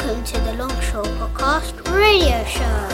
Welcome to the Longshore Podcast Radio Show.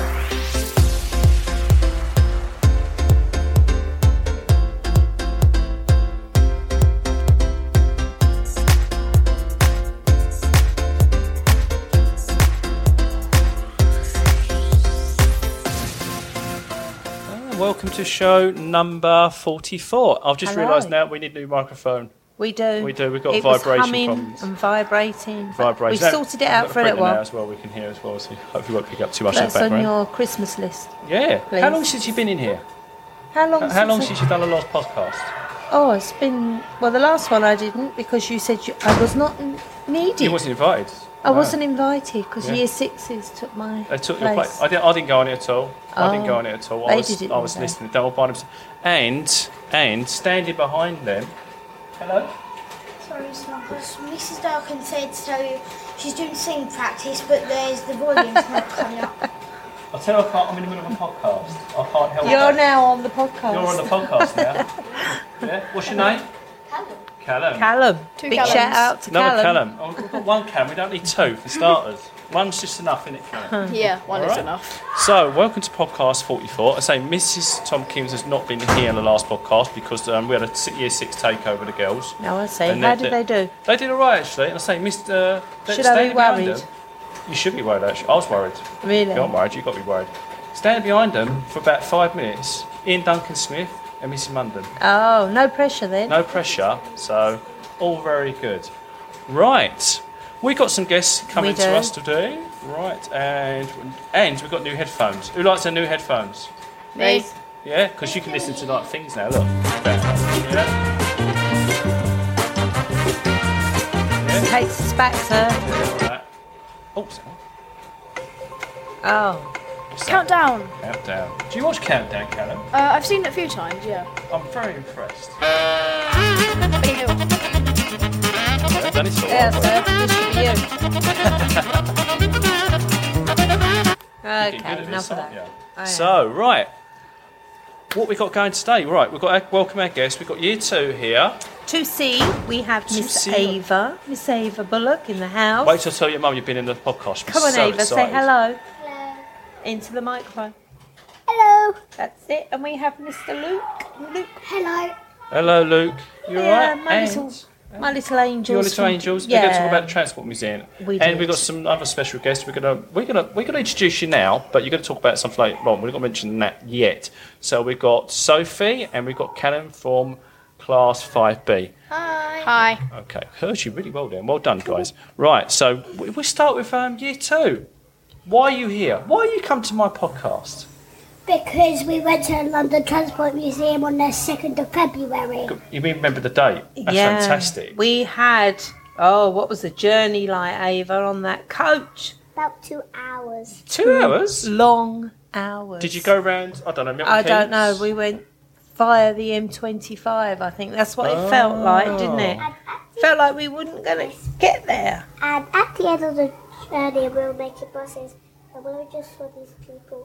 Welcome to show number 44. I've just realised now we need a new microphone. We do. We've got it vibration was humming problems. And vibrating. Vibration. We've sorted it out for a little while. Now as well, we can hear as well, so hopefully we won't pick up too much That's in the background. on your Christmas list. Yeah. Please. How long since you've been in here? How long since you've done the last podcast? Oh, it's been... Well, the last one I didn't because you said I was not needed. You wasn't invited. I wasn't invited because Yeah. Year Sixes took my They took place. your place. I didn't go on it at all. I didn't go on it at all. I was listening. They were by themselves. And standing behind them. Hello? Sorry, Snuggles. Mrs. Darkin said so she's doing singing practice, but the volume's not coming up. I'll tell you, I'm in the middle of a podcast. I can't help it. You're now on the podcast. You're on the podcast now. Yeah? What's your name? Callum. Callum. Big Callums. shout out to Another Callum. Callum. Oh, we've got one Callum. We don't need two for starters. One's just enough, isn't it, Callum? Yeah, one is Alright. enough. So, welcome to podcast 44. I say Mrs. Tompkins has not been here in the last podcast because we had a year 6 takeover of the girls. No, I see. And How did they do? They did all right, actually. And I say, Mr. Should I be worried? You should be worried, actually. I was worried. Really? You're not worried. You've got to be worried. Standing behind them for about 5 minutes, Ian Duncan Smith and Mrs. Munden. Oh, no pressure then. No pressure, so all very good. Right, we got some guests coming to us today. Right, and we've got new headphones. Who likes their new headphones? Me. Yeah, because you can listen to like things now. Look. Yeah. Takes us back, sir. Yeah, right. Oh, sorry. Oh. What's that? Countdown. Countdown. Do you watch Countdown, Callum? I've seen it a few times, yeah. I'm very impressed. Benny Hill. Yeah, Danny saw Yeah, it. sir. This should be you. You're getting good Okay, at enough this, of aren't that. you? I am. So, right. What we got going today? Right, we've got welcome our guests. We've got year 2 here. 2C, we have Miss 2C. Ava. Miss Ava Bullock in the house. Wait till I tell your mum you've been in the podcast. I'm Come on, so Ava, excited. say hello. Hello. Into the microphone. Hello. That's it. And we have Mr. Luke. Luke. Hello. Hello, Luke. You Yeah, alright? my little angels. Your little from- angels. Yeah. We're going to talk about the Transport Museum, We and did. we've got some other special guests. We're gonna introduce you now, but you're going to talk about something later on. We're not going to mention that yet. So we've got Sophie and we've got Callum from Class 5B. Hi. Okay, heard you really well then. Well done, guys. Right, so we'll start with year 2. Why are you here? Why you come to my podcast? Because we went to the London Transport Museum on the 2nd of February. You remember the date? That's Yeah. fantastic. We had, what was the journey like, Ava, on that coach? About 2 hours. 2 hours? Long hours. Did you go round, I don't know, Milton I don't know. Keynes? We went via the M25, I think. That's what it felt like, didn't it? Felt like we weren't going to get there. And at the end of the journey, we were making buses, and we just saw these people.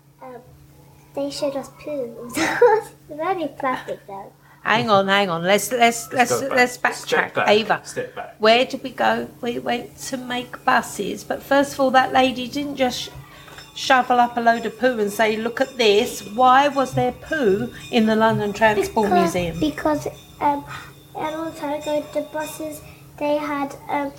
They showed us poo. It's very plastic though. Hang on. Let's go back. backtrack. Step back. Ava, Step back. where did we go? We went to make buses, but first of all, that lady didn't just shovel up a load of poo and say, "Look at this." Why was there poo in the London Transport Museum? Because a long time ago, the buses they had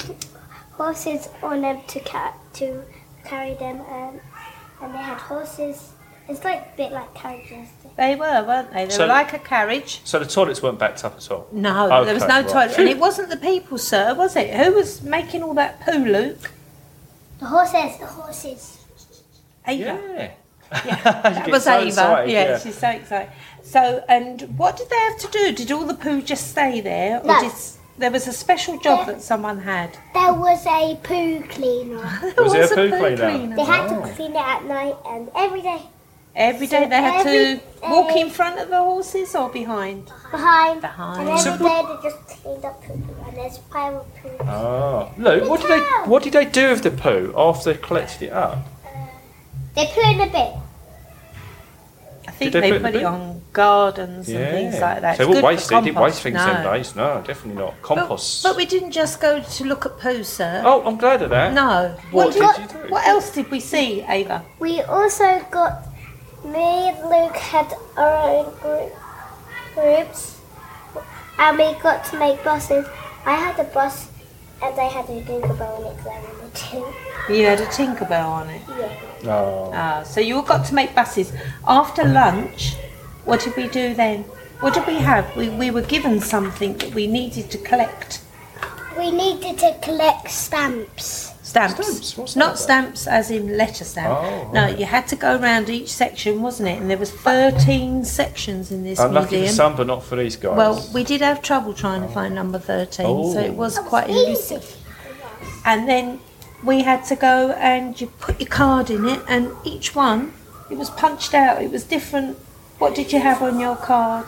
horses on them to carry them, and they had horses. It's like a bit like carriages. They were, weren't they? They So- were like a carriage. So the toilets weren't backed up at all? No, there was Okay, no right. toilet, and it wasn't the people, sir, was it? Who was making all that poo, Luke? The horses. Ava. Yeah. That get was so Ava. excited, Yeah, yeah. she's so excited. So, and what did they have to do? Did all the poo just stay there, or No. there was a special job that someone had? There was a poo cleaner. There Was there a was poo cleaner? They had to clean it at night and every day. Every day So they had to every walk day- in front of the horses or behind? Behind. Behind. And every So- day they just cleaned up poo. And there's a pile of poo. Oh. Luke, what did they do with the poo after they collected it up? They put in a bin. I think Did they they put it put in it the on gardens and things like that. So It's we'll good for waste it. Didn't waste compost. things No. 10 days. No, definitely not. Compost. But we didn't just go to look at poo, sir. Oh, I'm glad of that. No. What did you do? What else did we see, Ava? We also got, me and Luke had our own groups, and we got to make buses. I had a bus, and I had a Tinkerbell on it because I wanted to. You had a Tinkerbell on it. Yeah. Oh. So you all got to make buses. After lunch, what did we do then? What did we have? We were given something that we needed to collect. We needed to collect stamps. Stamps. What's Not that? stamps as in letter stamp. Oh, No, right. you had to go around each section, wasn't it? And there was 13 sections in this Unlucky for museum. some, but not for these guys. Well, we did have trouble trying to find number 13, so it was quite elusive. And then we had to go and you put your card in it, and each one, it was punched out. It was different. What did you have on your card?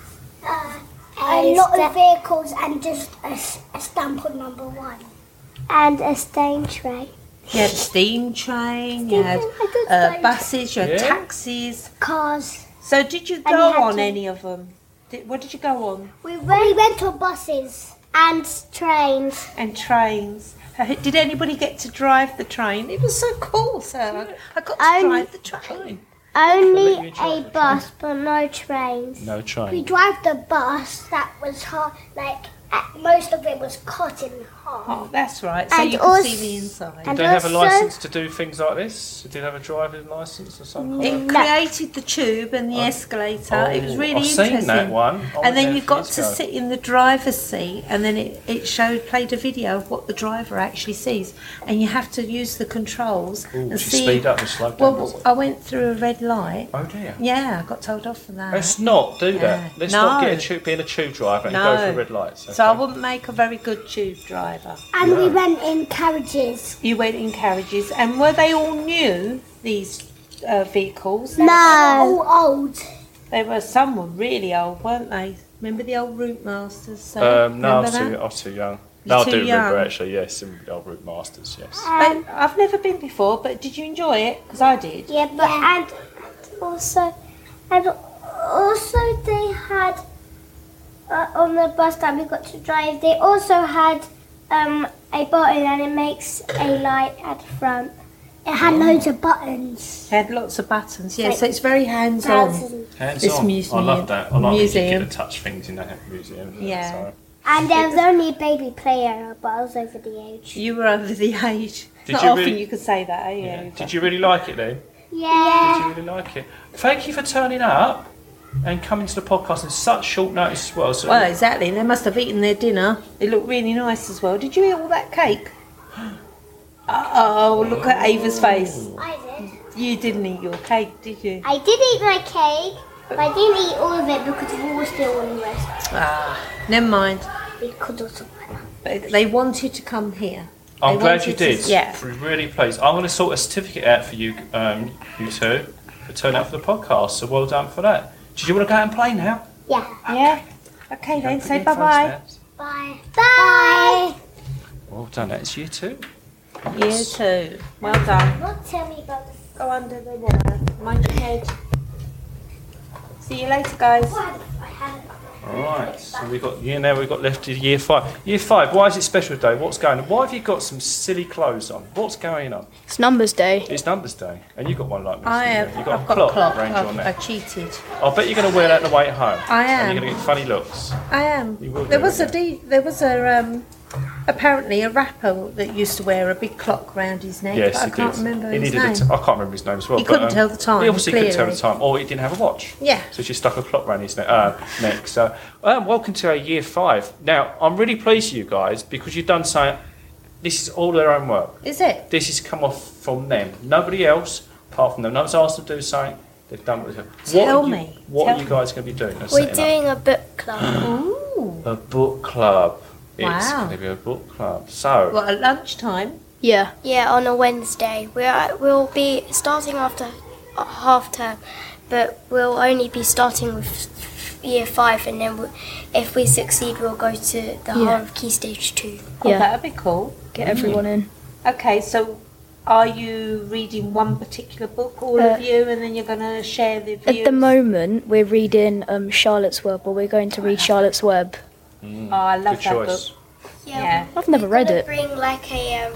A lot of vehicles and just a stamp on number 1. And a stain tray. You had a steam train, you had I did steam buses, you had Yeah. taxis. Cars. So did you you go had on to- any of them? What did you go on? We went on buses. And trains. And trains. Did anybody get to drive the train? It was so cool, sir. I got to drive the train. Only Let you drive a the bus, but no trains. no We train. drive the bus that was hard, most of it was cut in half. Oh, that's right. So And you could also- see the inside. and Did they have a also- license to do things like this? Did they have a driving license or something? It created the tube and the escalator. It was really I've interesting. seen that one. I went And then there you a got few to years ago. sit in the driver's seat, and then it played a video of what the driver actually sees, and you have to use the controls Ooh, and she see. speed up and slow down. does Well, it? I went through a red light. Oh dear. Yeah, I got told off for that. Let's not do that. Yeah. Let's not No. get being a tube driver and No. go through red lights. So I okay? wouldn't make a very good tube driver. And we went in carriages. You went in carriages, and were they all new? These vehicles? No. All old. Some were really old, weren't they? Remember the old Route Masters? So, No, I remember was, that? I was too young. You're No, I too do remember young. actually, yes, some of the old Route Masters, yes. I've never been before, but did you enjoy it? Because I did. Yeah, but and also they had on the bus that we got to drive. They also had a button, and it makes a light at the front. It had loads of buttons. Had lots of buttons, yeah. Like so it's very hands-on. Hands This on. museum- I love that. I like when you museum. get to touch things in that museum. Yeah. So. And there was only a baby player, but I was over the age. You were over the age. Did Not you often really- you could say that, are you? Yeah. Did you really like it then? Yeah. Did you really like it? Thank you for turning up and coming to the podcast in such short notice as well. So Well, exactly. They must have eaten their dinner. It looked really nice as well. Did you eat all that cake? Oh, look at Ava's face. I did. You didn't eat your cake, did you? I did eat my cake, but I didn't eat all of it because we were still on the rest. Ah, never mind. We could also. But they wanted to come here. I'm They glad wanted you to- did. yeah. I'm really pleased. I'm going to sort a certificate out for you, you two, for turning up for the podcast. So well done for that. Did you want to go out and play now? Yeah. Yeah? Okay then, Put say your headphones bye-bye. down. Bye. Bye. Well done. That's you too. You too. Well done. What? Tell me about the. Go under the wire. Mind your head. See you later, guys. I had. All right. So we got now we've got left to year 5. Year 5. Why is it special day? What's going on? Why have you got some silly clothes on? What's going on? It's Numbers Day. It's Numbers Day, and you got one like me. I haven't have. you? You've I've got got a clock around your I neck. cheated. I bet you're going to wear that on the way home. I And am. you're going to get funny looks. I am. You will There do, was won't there was a apparently a rapper that used to wear a big clock round his neck. Yes, but I he can't did. remember He his needed name. I can't remember his name as well. He but, couldn't tell the time, He obviously couldn't tell the clearly. time, or he didn't have a watch. Yeah. So she stuck a clock around his neck. So, welcome to our year 5. Now, I'm really pleased with you guys because you've done something. This is all their own work. Is it? This has come off from them. Nobody else, apart from them. No one's asked them to do something. They've done what they've done. Tell are you, me. What Tell are you me. guys going to be doing? We're doing a book club. Ooh. a book club. It's Wow. going to be a book club. So, What, at lunchtime? Yeah. Yeah, on a Wednesday. We'll be starting after half term, but we'll only be starting with year 5, and then if we succeed, we'll go to the whole of Key Stage 2. Oh, Yeah. that'd be cool. Get everyone in. Okay, so are you reading one particular book, all of you, and then you're going to share the views? At the moment, we're reading Charlotte's Web, or we're going to read Charlotte's Web. Oh, I love Good that choice. book. Yeah. I've never read it. Bring like a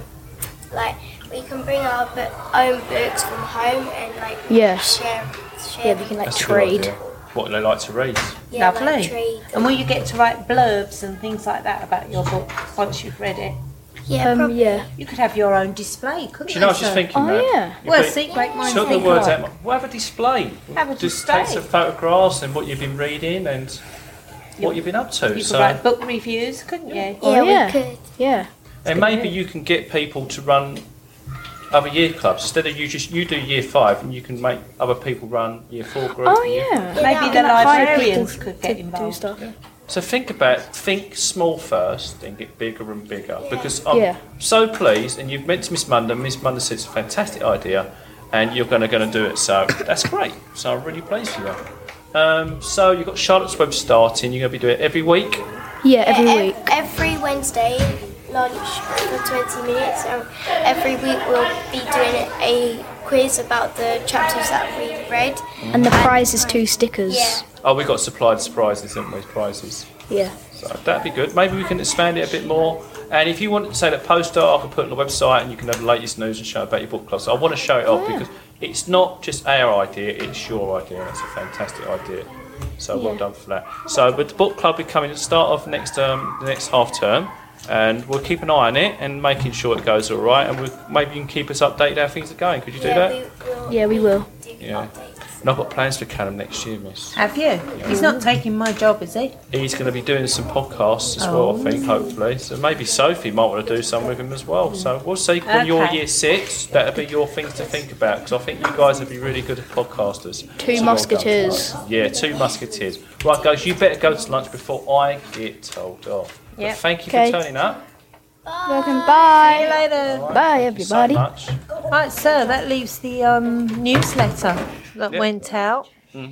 we can bring our own books from home and Yeah. share. Yeah, we can like That's a good trade. idea. What they like to read. Yeah, Lovely. like trade. And will you get to write blurbs and things like that about your book once you've read it? Yeah, probably. Yeah. You could have your own display, couldn't Do you know, I was you, just sir? thinking Oh, that. yeah. You Well, put- see, great minds Took the think words alike. out. We'll have a display. Have a Just display. take some photographs and what you've been reading and what you've been up to. You could So, write book reviews, couldn't you? Yeah, Oh, yeah. we could. Yeah. and maybe you can get people to run other year clubs instead of you do year 5 and you can make other people run year 4 groups. Oh, and year yeah. Maybe Yeah, the like hire librarians people could get to involved. do stuff. So think small first and get bigger and bigger because I'm Yeah. so pleased, and you've mentioned Miss Munden. Miss Munden said it's a fantastic idea and you're going to do it, so that's great. So I'm really pleased for you. So you've got Charlotte's Web starting. You're going to be doing it every week. Yeah, every week. Every Wednesday, lunch for 20 minutes. Every week we'll be doing a quiz about the chapters that we read. And the prize is 2 stickers. Yeah. Oh, we got supplied prizes, haven't we? Prizes. Yeah. So that'd be good. Maybe we can expand it a bit more. And if you want to say that poster, I can put it on the website and you can have the latest news and show about your book club. So I want to show it off because it's not just our idea, it's your idea. That's a fantastic idea. So well done for that. So with the book club becoming the start of the next half term, and we'll keep an eye on it and making sure it goes all right. And maybe you can keep us updated how things are going. Could you do that? Yeah, we will. Do Yeah. updates. And I've got plans for Callum next year, miss. Have you? He's not taking my job, is he? He's going to be doing some podcasts as well, I think, hopefully. So maybe Sophie might want to do some with him as well. So we'll see. When you're Okay. year 6, that'll be your things to think about because I think you guys would be really good at podcasters. Two So well done. musketeers. Yeah, 2 musketeers. Right, guys, you better go to lunch before I get told off. But Yep. thank you Okay. for turning up. Welcome. See Bye. you later. Right, Bye, thank you so everybody. much. Right, so that leaves the newsletter that Yep. went out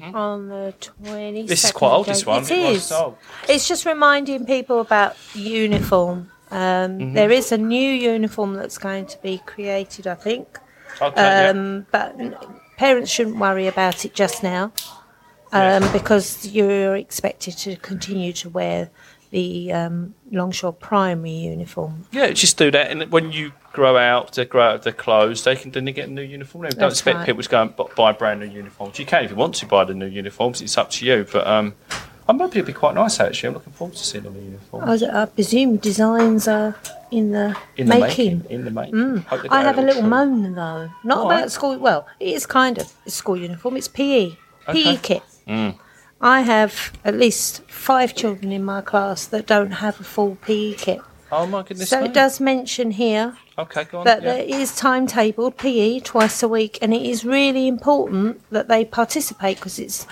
on the 22nd. This is quite old, this one. It It was is. old. It's just reminding people about uniform. There is a new uniform that's going to be created, I think. Okay, yeah. But parents shouldn't worry about it just now because you're expected to continue to wear the Longshore primary uniform. Yeah, just do that, and when you grow out of their clothes, they can then get a new uniform. Don't That's expect right. people to go and buy brand new uniforms. You can if you want to buy the new uniforms. It's up to you. But I'm hoping it'll be quite nice actually. I'm looking forward to seeing the new uniform. I presume designs are in the making. In the making. Hope they I get have a it all little true. moan though, not Why? about school. Well, it is kind of a school uniform. It's PE Okay. kit. Mm. I have at least 5 children in my class that don't have a full PE kit. Oh my goodness. So me. it does mention here Okay, go on. that yeah. there is timetabled PE twice a week, and it is really important that they participate because it's.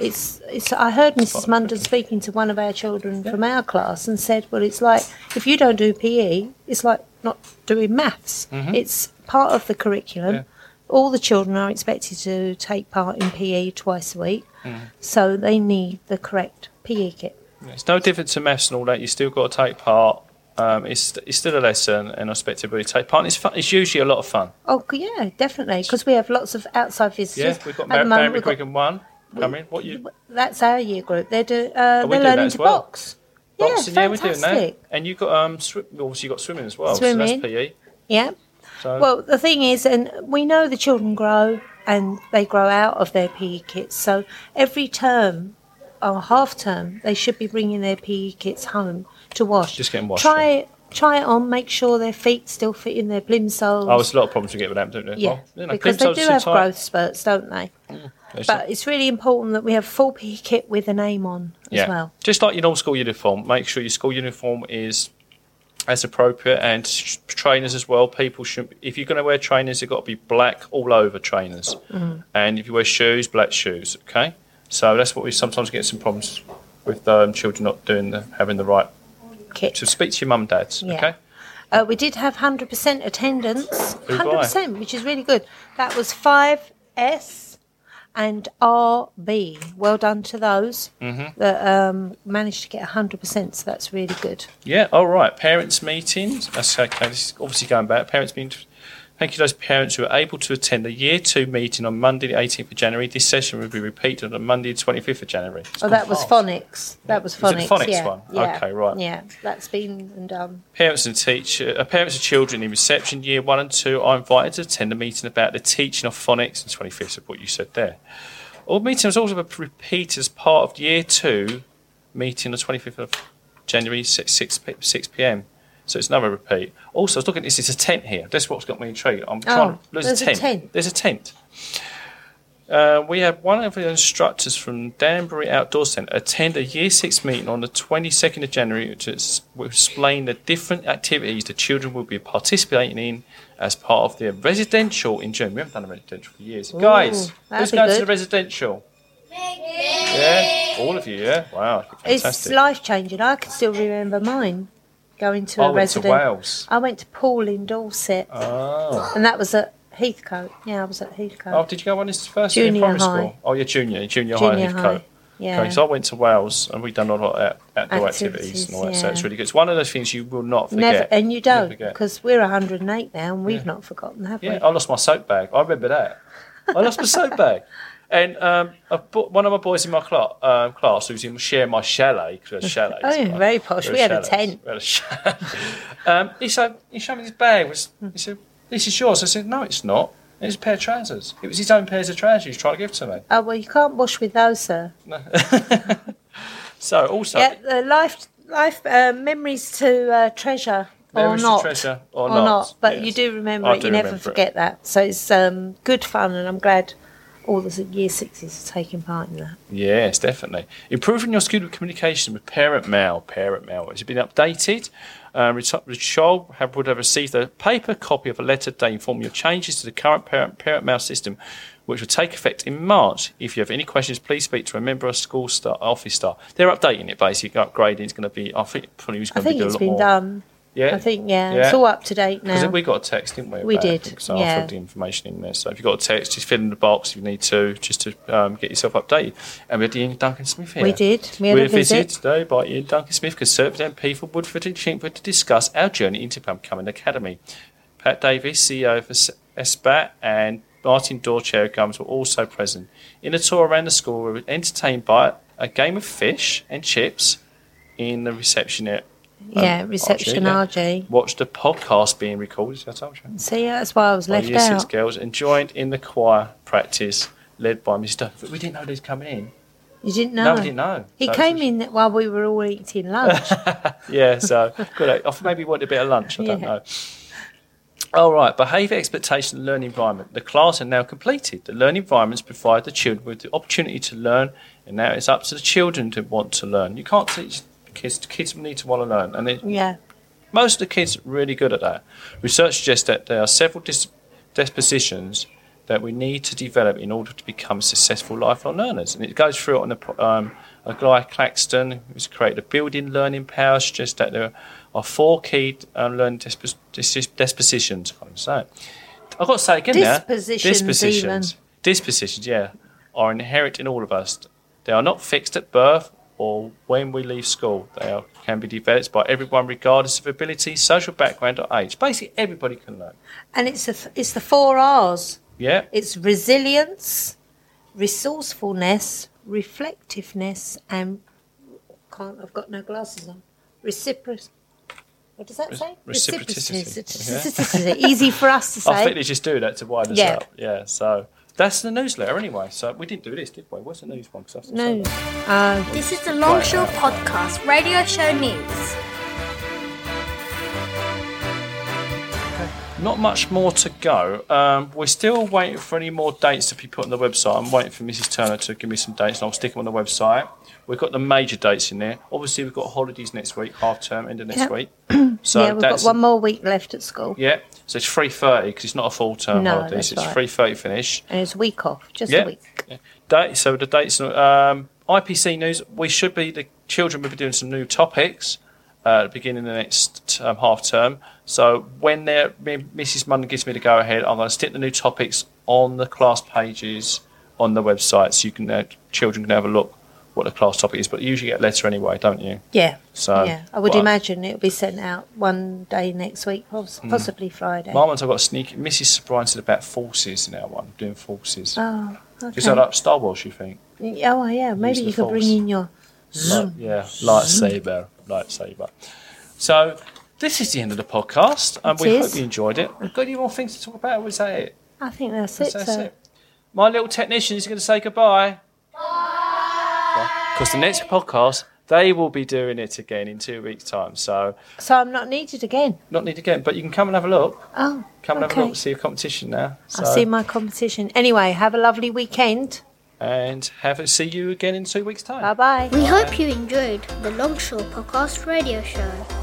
I heard Mrs. Munden speaking to one of our children from our class and said, well, it's like if you don't do PE, it's like not doing maths. It's part of the curriculum. Yeah. All the children are expected to take part in PE twice a week, so they need the correct PE kit. It's no different to maths and all that. You still got to take part. It's still a lesson, and I expect everybody to take part. And it's fun. It's usually a lot of fun. Oh, yeah, definitely, because we have lots of outside visitors. Yeah, we've got At the moment, Mary we've got- Quicken 1 coming. What you? That's our year group. They're we they're do that learning as to well. box. Boxing, yeah, we're doing that. fantastic. And you got obviously you got swimming as well. Swimming. So that's PE. Yeah. So Well, the thing is, and we know the children grow and they grow out of their PE kits. So every term or half term, they should be bringing their PE kits home to wash. Just getting washed, Try it on. Make sure their feet still fit in their plimsolls. there's a lot of problems we get with that, don't there? yeah, Well, you know, because they plimsolls do are have tight. growth spurts, don't they? There's But it's really important that we have full PE kit with a name on as well. Just like your normal school uniform, make sure your school uniform is as appropriate, and trainers as well. People should, if you're going to wear trainers, they've got to be black all over trainers, and if you wear shoes, black shoes. Okay, so that's what we sometimes get some problems with children not having the right. Kit. So speak to your mum, dads. Yeah. Okay, We did have 100% attendance, Who by? 100%, which is really good. That was 5S and RB. Well done to those that managed to get 100%, so that's really good. yeah, all right. Parents meetings. That's okay. This is obviously going back. Parents meetings. Thank you to those parents who are able to attend the Year 2 meeting on Monday the 18th of January. This session will be repeated on Monday the 25th of January. That was phonics. That was phonics. Was it the phonics yeah. one? Yeah. Okay, right. Yeah, that's been and done. Parents of children in reception Year 1 and 2 are invited to attend a meeting about the teaching of phonics on the 25th of what you said there. All meetings also repeated as part of Year 2 meeting on the 25th of January, 6 p.m. So it's another repeat. Also, I was looking at this, it's a tent here. That's what's got me intrigued. There's a tent. There's a tent. We have one of the instructors from Danbury Outdoor Centre attend a Year 6 meeting on the 22nd of January to explain the different activities the children will be participating in as part of their residential in June. We haven't done a residential for years. Ooh, Guys, who's going good. to the residential? Yeah, all of you, yeah? Wow, fantastic. It's life-changing. I can still remember mine. Going to a I went to resident. Wales. I went to Poole in Dorset, Oh. and that was at Heathcote. Yeah, I was at Heathcote. Oh, did you go on this first year in Junior primary high. school? Oh, you're junior high, Junior Heathcote. high. Yeah. Okay, so I went to Wales and we've done a lot of outdoor activities Activities, and all that, so yeah. it's really good. It's one of those things you will not forget. Never, and you don't, forget. because we're 108 now, and we've not forgotten, have Yeah, we? I lost my soap bag. I remember that. I lost my soap bag. And one of my boys in my class who's in sharing my chalet, because we had chalets. Oh, yeah, very posh. We had a chalets. tent. We had a chalet. He showed me his bag. He said, "This is yours." I said, "No, it's not. It's a pair of trousers." It was his own pairs of trousers he was trying to give to me. Oh, well, you can't wash with those, sir. So also, Yeah, life memories to treasure. memories or not, to treasure or not. But yes. you do remember I it. do You never remember it. forget that. So it's good fun, and I'm glad all the Year 6s are taking part in that. Yes, definitely. Improving your student communication with Parent Mail. Parent Mail has been updated. The child would have received a paper copy of a letter today informing of changes to the current Parent Mail system, which will take effect in March. If you have any questions, please speak to a member of school office staff. They're updating it, basically, upgrading. It's going to be, I think, probably was I going to be think doing it's a lot been more. done. Yeah? I think, it's all up to date Because now. we got a text, didn't we? We about did, it? So I yeah. filled the information in there. So if you've got a text, just fill in the box if you need to, just to get yourself updated. And we had Ian Duncan Smith here. We did. We had We're a visit. visited today by Ian Duncan Smith, Conservative MP for Woodford and Chinkford, to discuss our journey into becoming an academy. Pat Davis, CEO for SBAT, and Martin Dorr, Chair of Government, were also present. In a tour around the school, we were entertained by a game of fish and chips in the reception area. Yeah, reception RG. Watched the podcast being recorded, as I told you. See, that's why I was By left Year 6 out. girls, and joined in the choir practice led by Mr. Duncan. We didn't know they was coming in. You didn't know? No, we didn't know. He So it came was- in while we were all eating lunch. Yeah, so good. I thought maybe he wanted a bit of lunch. I don't Yeah. know. All right, behaviour, expectation, and learning environment. The class are now completed. The learning environments provide the children with the opportunity to learn, and now it's up to the children to want to learn. You can't teach kids. Kids need to want to learn, and Yeah. most of the kids are really good at that. Research suggests that there are several dispositions that we need to develop in order to become successful lifelong learners. And it goes through it on a guy, Claxton, who's created a building learning power, suggests that there are 4 key learning dispositions. I can't say it. I've got to say it again now. Dispositions. Dispositions, yeah, are inherent in all of us. They are not fixed at birth or when we leave school. They can be developed by everyone regardless of ability, social background or age. Basically, everybody can learn. And it's the 4 R's. Yeah. It's resilience, resourcefulness, reflectiveness, and I've got no glasses on. What does that say? Reciprocity. Easy for us to say. I think they just do that to wind us Yeah. up. Yeah, so that's the newsletter anyway. So we didn't do this, did we? What's the news one? 'Cause that's No. This is the Longshore Podcast Radio Show News. Not much more to go. We're still waiting for any more dates to be put on the website. I'm waiting for Mrs. Turner to give me some dates and I'll stick them on the website. We've got the major dates in there. Obviously, we've got holidays next week, half term, end of next Yep. week. So Yeah, we've got one more week left at school. Yeah, so it's 3:30 because it's not a full term No, holiday. that's So it's right. 3:30 finish. And it's a week off, just Yeah. a week. So the dates, IPC news, the children will be doing some new topics at the beginning of the next half term. So when Mrs. Munden gives me the go ahead, I'm going to stick the new topics on the class pages on the website so you can children can have a look what the class topic is, but you usually get a letter anyway, don't you? Yeah. So yeah, I would well, imagine it'll be sent out one day next week, possibly Friday. My one's I've got a sneaky. Mrs. Bryan said about forces in our one, doing forces. Oh, okay. Is that like Star Wars, you think? Oh, yeah. Maybe the you could bring Force. in your zoom. Lightsaber. So this is the end of the podcast, and It we is. hope you enjoyed it. We've got any more things to talk about? Or is that it? I think that's it. That's So. it. My little technician is going to say goodbye. Because the next podcast, they will be doing it again in 2 weeks' time. So So I'm not needed again. not need again, but you can come and have a look. Oh, Come and have a okay. look, see your competition now. So, I'll see my competition. Anyway, have a lovely weekend. and see you again in 2 weeks' time. Bye-bye. We hope you enjoyed the Longshore Podcast radio show.